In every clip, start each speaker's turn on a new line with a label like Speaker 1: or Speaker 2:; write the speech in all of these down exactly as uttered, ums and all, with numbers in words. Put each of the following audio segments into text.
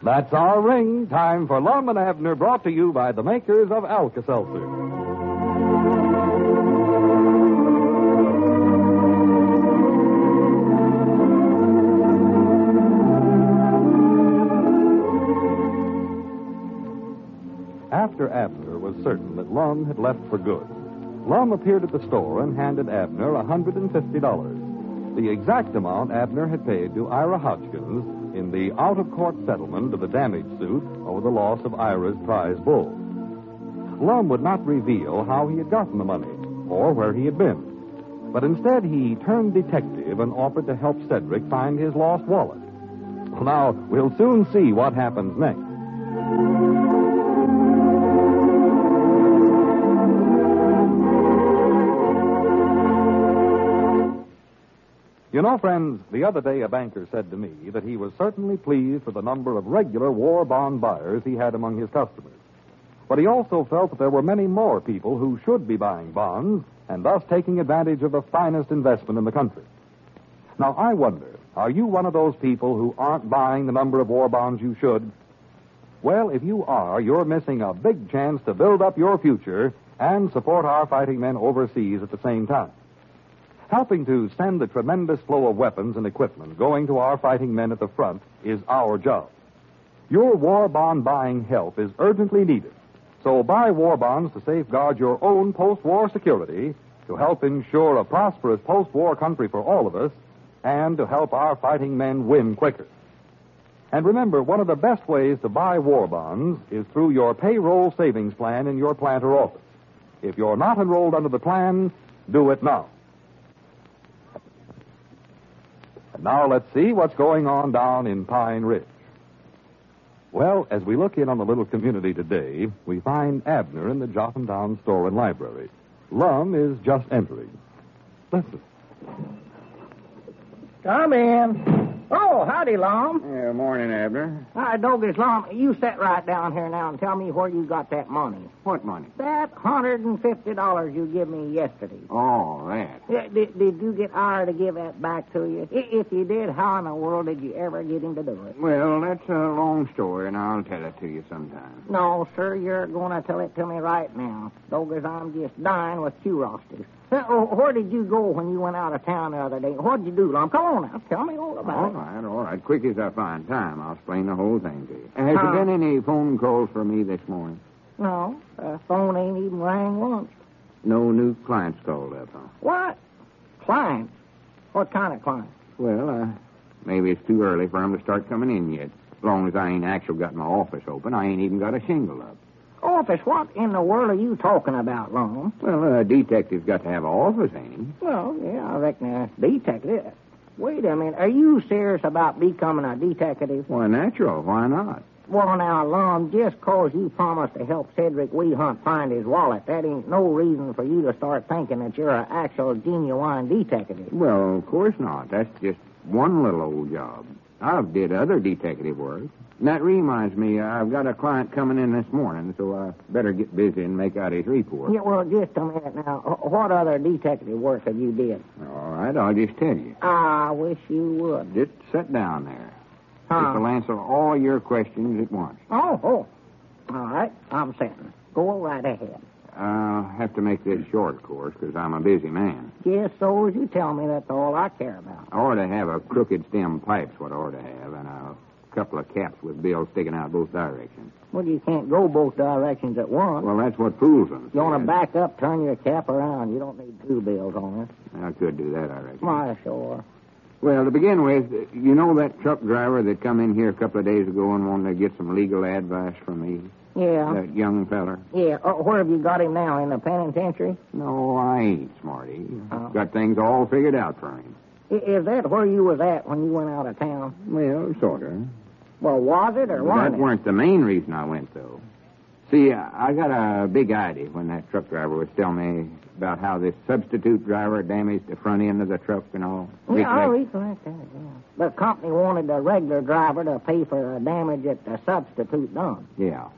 Speaker 1: That's our ring. Time for Lum and Abner, brought to you by the makers of Alka-Seltzer. After Abner was certain that Lum had left for good, Lum appeared at the store and handed Abner one hundred fifty dollars, the exact amount Abner had paid to Ira Hodgkins in the out-of-court settlement of the damage suit over the loss of Ira's prize bull. Lum would not reveal how he had gotten the money or where he had been, but instead he turned detective and offered to help Cedric find his lost wallet. Well, now, we'll soon see what happens next. You know, friends, the other day a banker said to me that he was certainly pleased with the number of regular war bond buyers he had among his customers. But he also felt that there were many more people who should be buying bonds and thus taking advantage of the finest investment in the country. Now, I wonder, are you one of those people who aren't buying the number of war bonds you should? Well, if you are, you're missing a big chance to build up your future and support our fighting men overseas at the same time. Helping to send the tremendous flow of weapons and equipment going to our fighting men at the front is our job. Your war bond buying help is urgently needed. So buy war bonds to safeguard your own post-war security, to help ensure a prosperous post-war country for all of us, and to help our fighting men win quicker. And remember, one of the best ways to buy war bonds is through your payroll savings plan in your plant or office. If you're not enrolled under the plan, do it now. And now let's see what's going on down in Pine Ridge. Well, as we look in on the little community today, we find Abner in the Jotuntown store and library. Lum is just entering. Listen.
Speaker 2: Come in. Oh, howdy, Lum.
Speaker 3: Yeah, morning, Abner.
Speaker 2: Hi, Dogus, Lum. You sit right down here now and tell me where you got that money.
Speaker 3: What money?
Speaker 2: That one hundred fifty dollars you give me yesterday.
Speaker 3: Oh, that.
Speaker 2: Yeah, did, did you get Ira to give that back to you? I- If you did, how in the world did you ever get him to do it?
Speaker 3: Well, that's a long story, and I'll tell it to you sometime.
Speaker 2: No, sir, you're going to tell it to me right now. Dogus, I'm just dying with curiosity. Uh, Where did you go when you went out of town the other day? What did you do, Lum? Come on now. Tell me all about
Speaker 3: All
Speaker 2: it.
Speaker 3: right, all right. Quick as I find time, I'll explain the whole thing to you. Has
Speaker 2: Huh?
Speaker 3: there been any phone calls for me this morning?
Speaker 2: No, the phone ain't even rang once.
Speaker 3: No new clients called up, huh?
Speaker 2: What? Clients? What kind of clients?
Speaker 3: Well, uh, maybe it's too early for them to start coming in yet. As long as I ain't actually got my office open, I ain't even got a shingle up.
Speaker 2: Office? What in the world are you talking about, Lum?
Speaker 3: Well, a detective's got to have an office, ain't he?
Speaker 2: Well, yeah, I reckon a detective. Wait a minute. Are you serious about becoming a detective?
Speaker 3: Why, natural. Why not?
Speaker 2: Well, now, Lum, just 'cause you promised to help Cedric Weehunt find his wallet, that ain't no reason for you to start thinking that you're an actual genuine detective.
Speaker 3: Well, of course not. That's just one little old job. I've did other detective work. And that reminds me, I've got a client coming in this morning, so I better get busy and make out his report.
Speaker 2: Yeah, well, just a minute now. Wh- What other detective work have you did?
Speaker 3: All right, I'll just tell you.
Speaker 2: I wish you would.
Speaker 3: Just sit down there.
Speaker 2: Huh?
Speaker 3: This will answer all your questions at once.
Speaker 2: Oh, oh. All right, I'm sitting. Go right ahead.
Speaker 3: I'll have to make this short, of course, because I'm a busy man.
Speaker 2: Just so as you tell me, that's all I care about.
Speaker 3: I ought to have a crooked stem pipe's what I ought to have, and a couple of caps with bills sticking out both directions.
Speaker 2: Well, you can't go both directions at once.
Speaker 3: Well, that's what fools them.
Speaker 2: You want to back up, turn your cap around. You don't need two bills on it.
Speaker 3: I could do that, I reckon.
Speaker 2: Why, sure.
Speaker 3: Well, to begin with, you know that truck driver that come in here a couple of days ago and wanted to get some legal advice from me?
Speaker 2: Yeah.
Speaker 3: That young feller?
Speaker 2: Yeah. Uh, where have you got him now? In the penitentiary?
Speaker 3: No, I ain't, Smarty.
Speaker 2: Oh.
Speaker 3: Got things all figured out for him.
Speaker 2: I- Is that where you was at when you went out of town?
Speaker 3: Well, sort of.
Speaker 2: Well, was it or wasn't
Speaker 3: That
Speaker 2: it?
Speaker 3: weren't the main reason I went, though. See, I got a big idea when that truck driver was telling me about how this substitute driver damaged the front end of the truck and all.
Speaker 2: Yeah, I
Speaker 3: Recollect?
Speaker 2: recollect that, yeah. The company wanted the regular driver to pay for the damage that the substitute done.
Speaker 3: Yeah.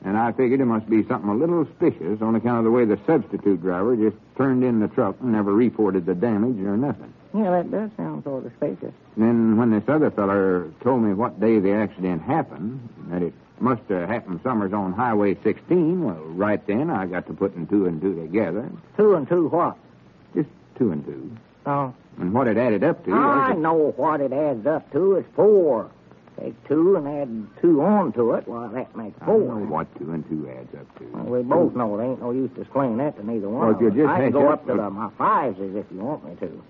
Speaker 3: And I figured it must be something a little suspicious on account of the way the substitute driver just turned in the truck and never reported the damage or nothing.
Speaker 2: Yeah, that does sound sort of suspicious.
Speaker 3: And then when this other feller told me what day the accident happened, that it must have happened somewhere on Highway sixteen, well, right then I got to putting two and two together.
Speaker 2: Two and two what?
Speaker 3: Just two and two.
Speaker 2: Oh.
Speaker 3: And what it added up to...
Speaker 2: I
Speaker 3: was
Speaker 2: know what it adds up to. It's four. Take two and add two on to it. Well, that makes
Speaker 3: I
Speaker 2: four.
Speaker 3: know what two and two adds up to.
Speaker 2: Well, we both know there ain't no use to explain that to neither one
Speaker 3: Well, if
Speaker 2: of
Speaker 3: you
Speaker 2: us.
Speaker 3: just
Speaker 2: I can
Speaker 3: hatch
Speaker 2: go
Speaker 3: up
Speaker 2: up to
Speaker 3: the-
Speaker 2: the, my fives as if you want me to.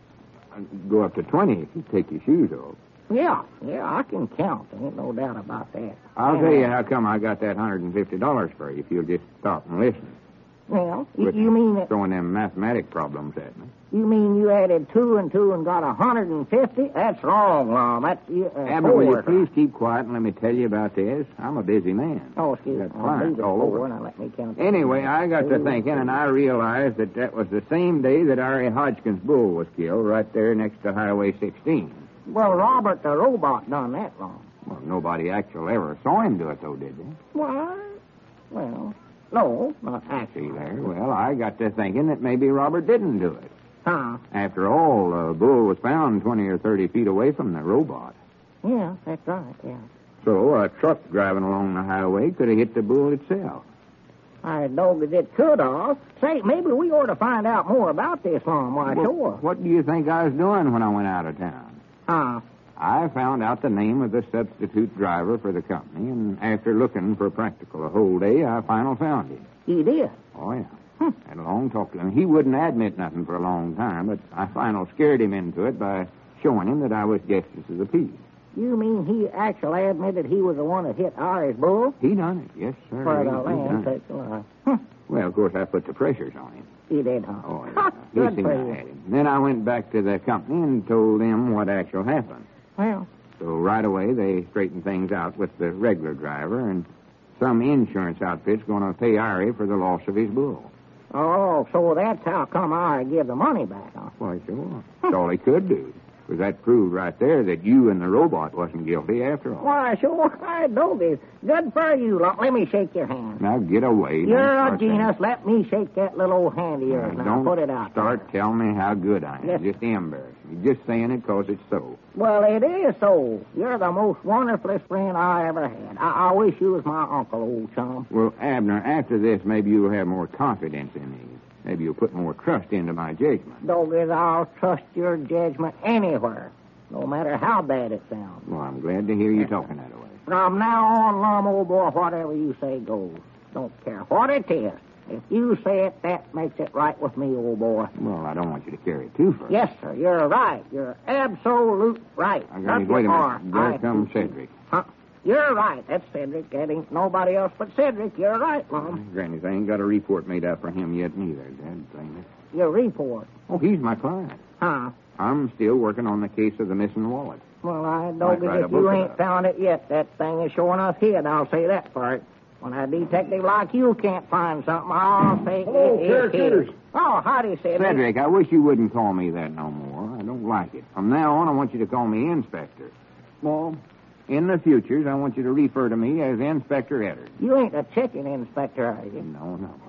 Speaker 3: Go up to twenty if you take your shoes off.
Speaker 2: Yeah, yeah, I can count. There ain't no doubt about that.
Speaker 3: I'll
Speaker 2: And,
Speaker 3: tell you
Speaker 2: uh,
Speaker 3: how come I got that one hundred fifty dollars for you if you'll just stop and listen.
Speaker 2: Well, you,
Speaker 3: Quit
Speaker 2: you mean that,
Speaker 3: throwing them mathematic problems at me.
Speaker 2: you mean you added two and two and got a hundred and fifty? That's wrong, Lom. That's uh,
Speaker 3: Abner, will you
Speaker 2: four.
Speaker 3: please keep quiet and let me tell you about this? I'm a busy man.
Speaker 2: Oh, excuse me.
Speaker 3: Got
Speaker 2: I'll
Speaker 3: clients
Speaker 2: leave it
Speaker 3: all
Speaker 2: four.
Speaker 3: over.
Speaker 2: Now let me count.
Speaker 3: Anyway, I got to thinking, and I realized that that was the same day that Ari Hodgkin's bull was killed, right there next to Highway sixteen.
Speaker 2: Well, Robert the robot done that wrong.
Speaker 3: Well, nobody actually ever saw him do it, though, did they?
Speaker 2: What? Well, no, not
Speaker 3: See
Speaker 2: actually.
Speaker 3: there? Well, I got to thinking that maybe Robert didn't do it.
Speaker 2: Huh?
Speaker 3: After all, the bull was found twenty or thirty feet away from the robot.
Speaker 2: Yeah, that's right, yeah.
Speaker 3: So a truck driving along the highway could have hit the bull itself.
Speaker 2: I know that it could have. Say, maybe we ought to find out more about this, Lom. Why,
Speaker 3: Well,
Speaker 2: sure.
Speaker 3: What do you think I was doing when I went out of town?
Speaker 2: Huh?
Speaker 3: I found out the name of the substitute driver for the company, and after looking for practical a whole day, I finally found him.
Speaker 2: You did?
Speaker 3: Oh, yeah.
Speaker 2: Hmm.
Speaker 3: Had a long talk to him. He wouldn't admit nothing for a long time, but I finally scared him into it by showing him that I was justice of the peace.
Speaker 2: You mean he actually admitted he was the one that hit Ari's bull?
Speaker 3: He done it, yes, sir.
Speaker 2: For
Speaker 3: He-
Speaker 2: the
Speaker 3: he
Speaker 2: land
Speaker 3: done it.
Speaker 2: sakes alive. Huh.
Speaker 3: Well, of course, I put the pressures on him.
Speaker 2: He did, huh?
Speaker 3: Oh,
Speaker 2: Ha,
Speaker 3: yeah. He
Speaker 2: Good
Speaker 3: seen
Speaker 2: for
Speaker 3: I
Speaker 2: you.
Speaker 3: had him. Then I went back to the company and told them what actually happened.
Speaker 2: Well,
Speaker 3: So right away, they straightened things out with the regular driver, and some insurance outfit's going to pay Ari for the loss of his bull.
Speaker 2: oh, so that's how come Ari give the money back, huh?
Speaker 3: Why, sure. That's all he could do. Because that proved right there that you and the robot wasn't guilty after all.
Speaker 2: Why, sure, I know this. Good for you, Lom. Let me shake your hand.
Speaker 3: Now get away. Don't
Speaker 2: You're a
Speaker 3: start saying-
Speaker 2: genius. Let me shake that little old hand of yours.
Speaker 3: Now,
Speaker 2: Now,
Speaker 3: don't
Speaker 2: put it out
Speaker 3: start
Speaker 2: there.
Speaker 3: telling me how good I am.
Speaker 2: Yes.
Speaker 3: Just embarrass me. Just saying it because it's so.
Speaker 2: Well, it is so. You're the most wonderfulest friend I ever had. I, I wish you was my uncle, old chum.
Speaker 3: Well, Abner, after this, maybe you'll have more confidence in me. Maybe you'll put more trust into my judgment.
Speaker 2: Doggies, I'll trust your judgment anywhere, no matter how bad it sounds.
Speaker 3: Well, I'm glad to hear you talking that way.
Speaker 2: From now on, Lum, old boy, whatever you say goes. Don't care what it is. If you say it, that makes it right with me, old boy.
Speaker 3: Well, I don't want you to carry it too far.
Speaker 2: Yes, sir, you're right. You're absolute right.
Speaker 3: I got
Speaker 2: Up
Speaker 3: Wait a
Speaker 2: you are.
Speaker 3: minute. There
Speaker 2: I
Speaker 3: comes
Speaker 2: appreciate-
Speaker 3: Cedric.
Speaker 2: Huh? You're right. That's Cedric. That ain't nobody else but Cedric. You're right, Lum.
Speaker 3: Granny's, I ain't got a report made out for him yet neither. Dad, dang it.
Speaker 2: Your report.
Speaker 3: Oh, he's my client.
Speaker 2: Huh?
Speaker 3: I'm still working on the case of the missing wallet.
Speaker 2: Well, I
Speaker 3: Might
Speaker 2: don't
Speaker 3: write a
Speaker 2: if
Speaker 3: book
Speaker 2: you
Speaker 3: about
Speaker 2: ain't
Speaker 3: it.
Speaker 2: found it yet. That thing is sure enough hid. I'll say that for it. When a detective like you can't find something, I'll say
Speaker 4: Hello,
Speaker 2: it,
Speaker 4: Sheriff
Speaker 2: it hid.
Speaker 4: Peters.
Speaker 2: Oh, howdy, Cedric.
Speaker 3: Cedric, I wish you wouldn't call me that no more. I don't like it. From now on, I want you to call me Inspector. Well, in the futures, I want you to refer to me as Inspector Eddard.
Speaker 2: You ain't a chicken inspector, are you?
Speaker 3: No, no.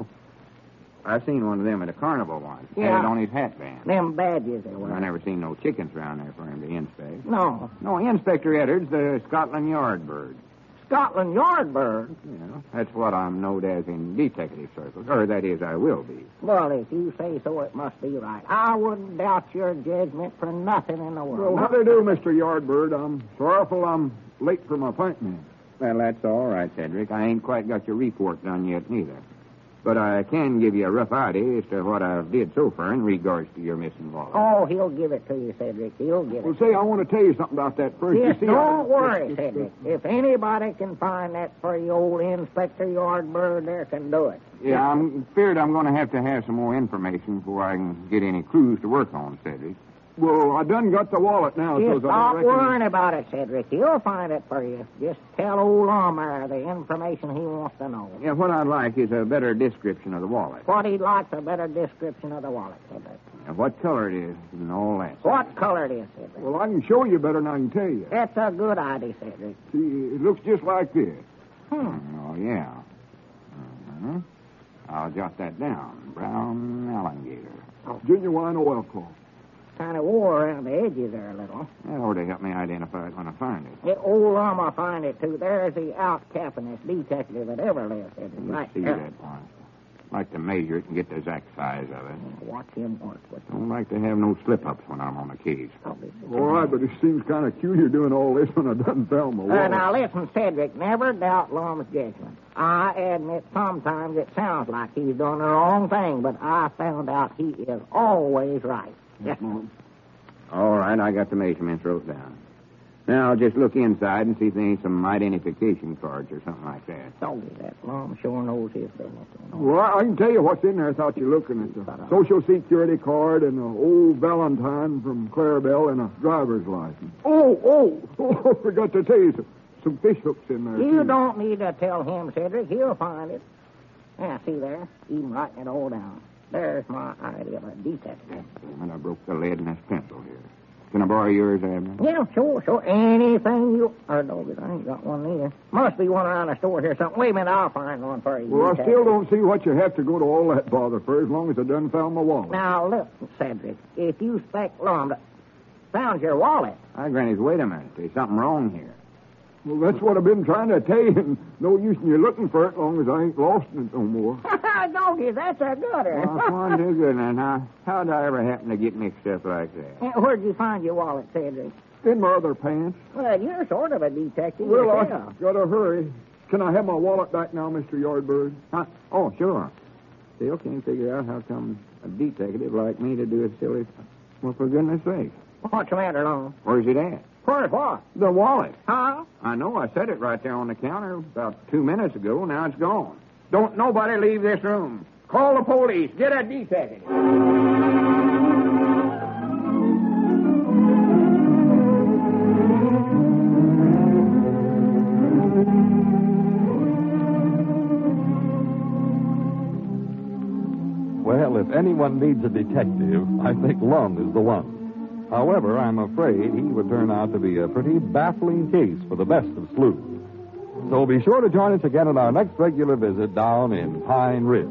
Speaker 3: I seen one of them at a carnival once. Had
Speaker 2: Yeah.
Speaker 3: it on his hat band.
Speaker 2: Them badges they
Speaker 3: I
Speaker 2: were.
Speaker 3: never seen no chickens around there for him to inspect.
Speaker 2: No.
Speaker 3: No, Inspector Eddard's the Scotland Yard bird.
Speaker 2: Scotland Yard bird.
Speaker 3: You know, that's what I'm known as in detective circles. Or that is, I will be.
Speaker 2: Well, if you say so, it must be right. I wouldn't doubt your judgment for nothing in the world.
Speaker 4: Well, how do you do, Mister Yardbird? I'm sorrowful I'm late for my appointment.
Speaker 3: Well, that's all right, Cedric. I ain't quite got your report done yet, neither. But I can give you a rough idea as to what I've did so far in regards to your missing wallet.
Speaker 2: Oh, he'll give it to you, Cedric. He'll give
Speaker 4: Well,
Speaker 2: it.
Speaker 4: say, I want to tell you something about that first.
Speaker 2: Yes,
Speaker 4: you see, I-
Speaker 2: don't worry, Cedric. If anybody can find that for you, old Inspector Yardbird, there can do it.
Speaker 3: Yeah, I'm feared I'm going to have to have some more information before I can get any clues to work on, Cedric.
Speaker 4: Well, I done got the wallet now,
Speaker 2: Just
Speaker 4: so I
Speaker 2: stop
Speaker 4: reckon...
Speaker 2: worrying about it, Cedric. He'll find it for you. Just tell old Lawmere the information he wants to know.
Speaker 3: Yeah, what I'd like is a better description of the wallet.
Speaker 2: What he likes, a better description of the wallet, Cedric.
Speaker 3: And what color it is and all that.
Speaker 2: What color it is, Cedric?
Speaker 4: Well, I can show you better than I can tell you.
Speaker 2: That's a good idea, Cedric.
Speaker 4: See, it looks just like this.
Speaker 2: Hmm.
Speaker 3: Oh, yeah. Uh-huh. I'll jot that down. Brown alligator.
Speaker 4: Genuine oil cloth.
Speaker 2: Kind of wore around the edges there a little.
Speaker 3: That ought to help me identify it when I find it.
Speaker 2: Yeah, old Lum, I'll find it, too. There's the outcappingest detective that ever lived. It is
Speaker 3: Let's
Speaker 2: right
Speaker 3: see
Speaker 2: there.
Speaker 3: that one. Like to measure it and get the exact size of it.
Speaker 2: Watch him work with it.
Speaker 3: Don't like to have no slip-ups when I'm on the case.
Speaker 4: All right, but it seems kind of cute you're doing all this when I done found my
Speaker 2: Uh,
Speaker 4: wallet.
Speaker 2: now, listen, Cedric, never doubt Lum's judgment. I admit sometimes it sounds like he's doing the wrong thing, but I found out he is always right.
Speaker 4: Yes, Mom.
Speaker 3: All right, I got the measurements wrote down. Now, I'll just look inside and see if there ain't some identification cards or something like that.
Speaker 2: Doggy, that Lum sure knows his business.
Speaker 4: Well, I can tell you what's in there without you looking at the Social Security card and an old Valentine from Clarabelle and a driver's license. Oh, oh, oh, I forgot to tell you, some, some fish hooks in there,
Speaker 2: You
Speaker 4: too.
Speaker 2: don't need to tell him, Cedric. He'll find it. Yeah, see there? Even writing it all down. There's my idea of a detective.
Speaker 3: Damn it, I broke the lead in this pencil here. Can I borrow yours, Abner?
Speaker 2: Yeah, sure, sure. Anything you... Or, no, I ain't got one either. Must be one around the store here something. Wait a minute, I'll find one for you.
Speaker 4: Well, I
Speaker 2: detective.
Speaker 4: still don't see what you have to go to all that bother for as long as I done found my wallet.
Speaker 2: Now, listen, Cedric. If you expect Lum to... Found your wallet.
Speaker 3: Hi, Grannies, wait a minute. There's something wrong here.
Speaker 4: Well, that's what I've been trying to tell you, and no use in you looking for it as long as I ain't lost it no more.
Speaker 2: Doggy, that's a gooder.
Speaker 3: Well, Swan, do good now. Now, how'd I ever happen to get mixed up like that?
Speaker 2: Yeah, where'd you find your wallet, Cedric?
Speaker 4: In my other pants.
Speaker 2: Well, you're sort of a detective
Speaker 4: Well,
Speaker 2: yourself.
Speaker 4: I gotta hurry. Can I have my wallet back now, Mister Yardbird?
Speaker 3: Huh? Oh, sure. Still can't figure out how come a detective like me to do a silly... Well, for goodness sake.
Speaker 2: What's the matter, Lum?
Speaker 3: Where's it at?
Speaker 2: Where's what?
Speaker 3: The wallet.
Speaker 2: Huh?
Speaker 3: I know. I set it right there on the counter about two minutes ago. Now it's gone. Don't nobody leave this room. Call the police. Get a detective.
Speaker 1: Well, if anyone needs a detective, I think Lum is the one. However, I'm afraid he would turn out to be a pretty baffling case for the best of sleuths. So be sure to join us again on our next regular visit down in Pine Ridge.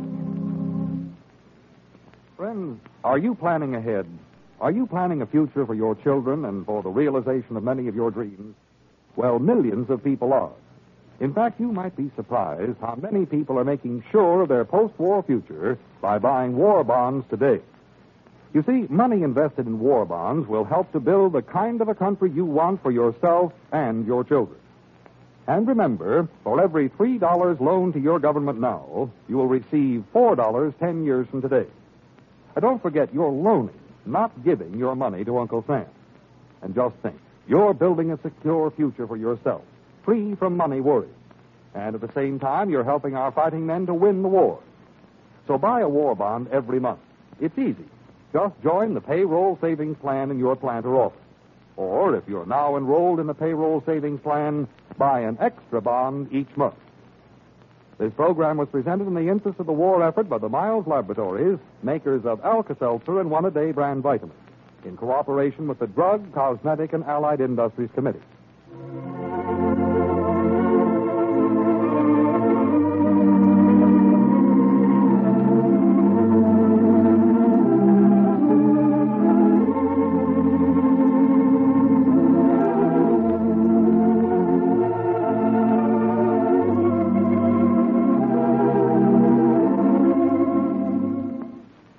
Speaker 1: Friends, are you planning ahead? Are you planning a future for your children and for the realization of many of your dreams? Well, millions of people are. In fact, you might be surprised how many people are making sure of their post-war future by buying war bonds today. You see, money invested in war bonds will help to build the kind of a country you want for yourself and your children. And remember, for every three dollars loaned to your government now, you will receive four dollars ten years from today. And don't forget, you're loaning, not giving your money to Uncle Sam. And just think, you're building a secure future for yourself, free from money worries. And at the same time, you're helping our fighting men to win the war. So buy a war bond every month. It's easy. Just join the payroll savings plan in your plant or office. Or, if you're now enrolled in the payroll savings plan, buy an extra bond each month. This program was presented in the interest of the war effort by the Miles Laboratories, makers of Alka-Seltzer and One-A-Day brand vitamins, in cooperation with the Drug, Cosmetic, and Allied Industries Committee.